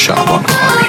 شعبان کاری.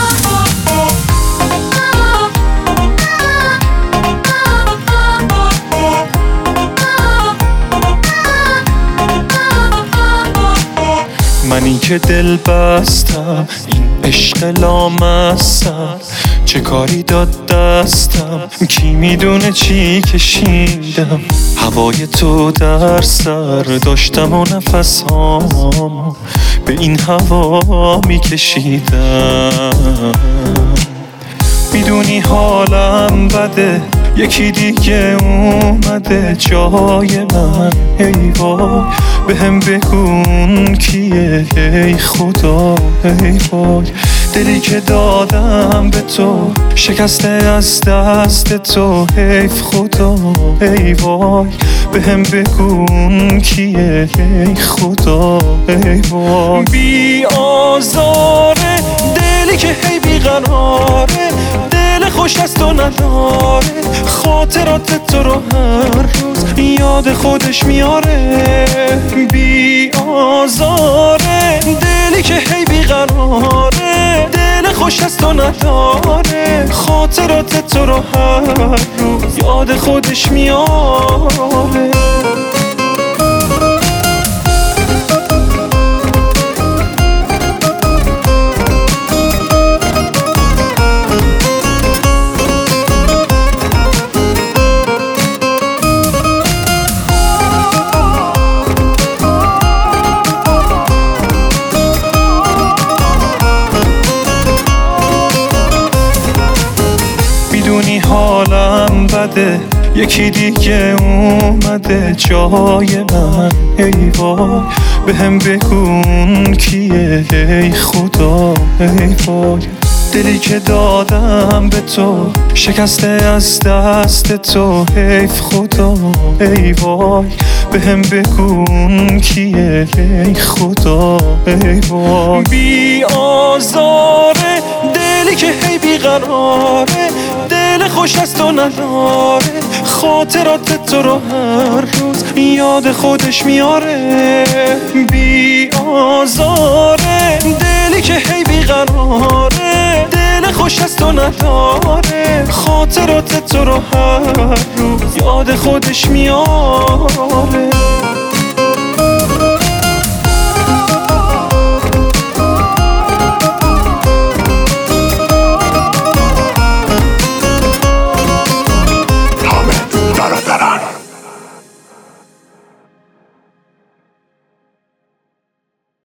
منی که دل بستم این عشق لامستم، چه کاری داد دستم کی میدونه چی کشیدم. هوای تو در سر داشتم و نفسام به این هوا میکشیدم. میدونی حالم بده، یکی دیگه اومده جای من. ای وای بهم بگون کیه ای خدا. ای وای دلی که دادم به تو شکسته از دست تو. حیف خدا. ای وای بهم بگون کیه ای خدا. ای وای بی آزاره دلی که هی بیقراره، دل خوش از تو نداره، خاطرات تو رو هر روز یاد خودش میاره. بی آزاره دلی که هی بیقراره، دل خوش از تو نداره، خاطرات تو رو هر روز یاد خودش میاره. میدونی حالم بده، یکی دیگه اومده جای من. ای وای بهم بگون کیه ای خدا. ای وای دلی که دادم به تو شکسته از دست تو. حیف خدا. ای وای بهم بگون کیه ای خدا. ای وای بی آزاره دلی که هی بیقراره، دل خوش از تو نداره، خاطرات تو رو هر روز یاد خودش میاره. بی آزاره دلی که هی بیقراره، دل خوش از تو نداره، خاطرات تو رو هر روز یاد خودش میاره.